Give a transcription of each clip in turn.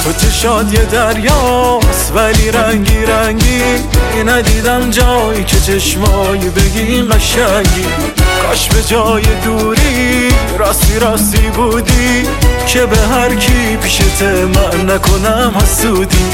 تو چشات یه دریاست ولی رنگی رنگی، ندیدم جایی که چشمایی بگی قشنگی. کاش به جای دوری راستی راستی بودی، که به هر کی پیشت من نکنم حسودی.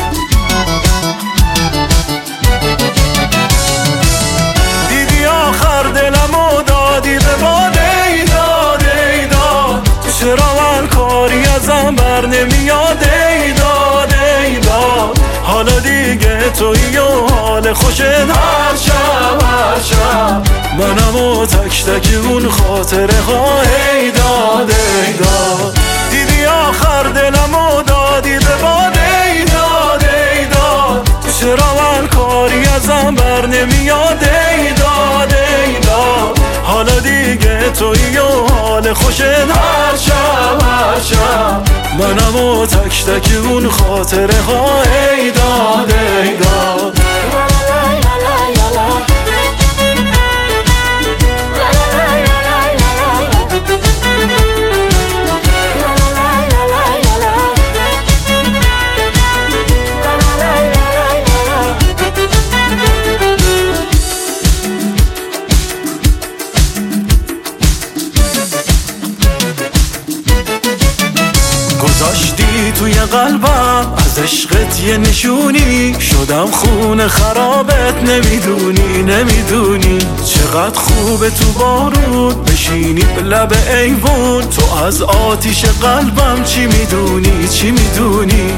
دیدی آخر دلمو دادی به باد، ای داد ای داد. چرا من کاری ازم بر نمیاد، ای داد ای داد. حالا دیگه تویی و حال خوشت هر شب هر شب، منم و تک تک اون خاطره ها، ای داد ای داد. دیدی آخر دلمو دادی به باد، ای داد ای داد. چرا من کاری ازم بر نمیاد، ای داد ای داد. حالا دیگه تویی و حال خوشت هر شب هر شب، منم و تک تک اون خاطره ها، ای داد ای داد. گذاشتی توی قلبم از عشقت یه نشونی، شدم خون خرابت نمیدونی نمیدونی. چقدر خوبه تو بارون بشینی به لب ایوون، تو از آتیش قلبم چی میدونی چی میدونی.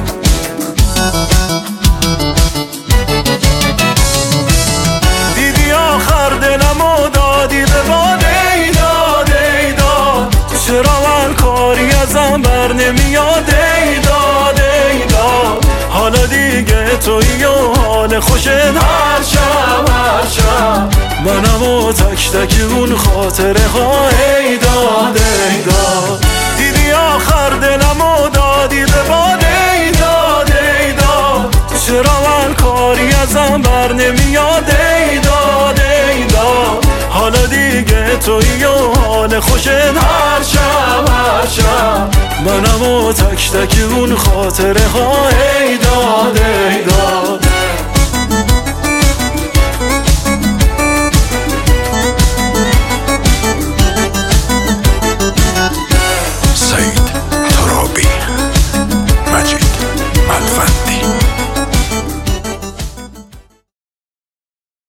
دیدی آخر دلمو دادی به باد، ای داد ای داد. چرا من کاری ازم بر نمیاد، ای داد ای داد. حالا دیگه تویی و حال خوشت هر شب هر شب، منم و تک تک اون خاطره ها، ای داد ای داد. دیدی آخر دلمو دادی به باد، ای داد ای داد. چرا من کاری ازم بر نمیاد، ای داد ای داد. حالا دیگه تویی و حال خوشت هر شب هر شب، منم و تک تک اون خاطره ها، ای داد.